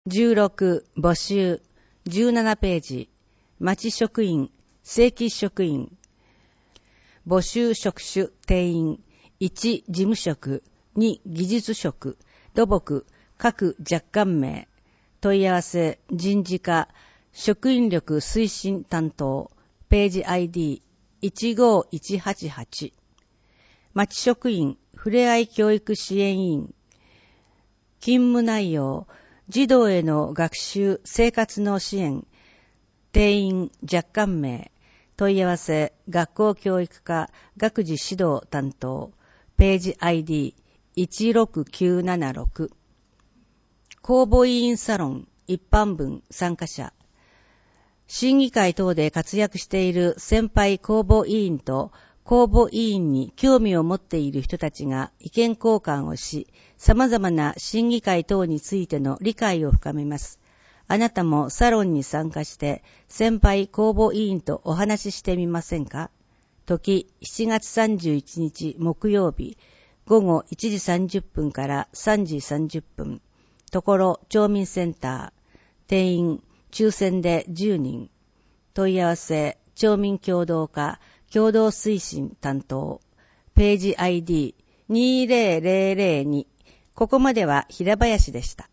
16募集17ページ町職員正規職員募集職種定員1事務職2技術職土木各若干名問い合わせ人事課職員力推進担当ページ ID15188 町職員ふれあい教育支援員勤務内容児童への学習生活の支援定員若干名問い合わせ学校教育課学事指導担当ページ ID16976 公募委員サロン一般文参加者審議会等で活躍している先輩公募委員と公募委員に興味を持っている人たちが意見交換をし、様々な審議会等についての理解を深めます。あなたもサロンに参加して先輩公募委員とお話ししてみませんか？時7月31日木曜日午後1時30分から3時30分。ところ町民センター。定員抽選で10人。問い合わせ町民協同課共同推進担当。ページ ID200002。ここまでは平林でした。